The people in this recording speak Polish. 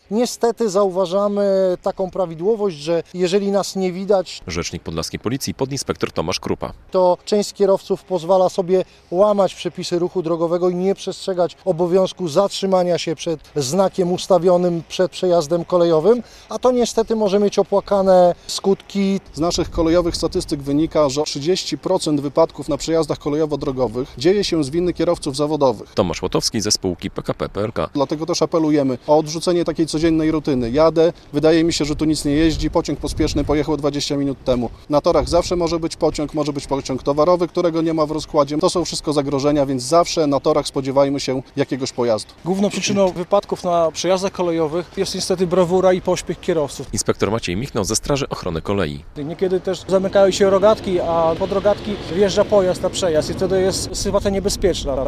Niestety zauważamy taką prawidłowość, że jeżeli nas nie widać, Rzecznik podlaskiej policji podinspektor Tomasz Krupa. to część kierowców pozwala sobie łamać przepisy ruchu drogowego i nie przestrzegać obowiązku zatrzymania się przed znakiem ustawionym przed przejazdem kolejowym, a to niestety może mieć opłakane skutki. Z naszych kolejowych statystyk wynika, że 30% wypadków na przejazdach kolejowo-drogowych dzieje się z winy kierowców zawodowych. Tomasz Łotowski ze spółki PKP PLK. Dlatego też apelujemy o odrzucenie takiej codziennej rutyny. Jadę, wydaje mi się, że tu nic nie jeździ, pociąg pospieszny pojechał 20 minut temu. Na torach zawsze może być pociąg towarowy, którego nie ma w rozkładzie. To są wszystko zagrożenia, więc zawsze na torach spodziewajmy się jakiegoś pojazdu. Główną przyczyną wypadków na przejazdach kolejowych jest niestety brawura i pośpiech kierowców. Inspektor Maciej Michnał ze Straży Ochrony Kolei. Niekiedy też zamykają się rogatki, a pod rogatki wjeżdża pojazd na przejazd i wtedy jest sytuacja niebezpieczna.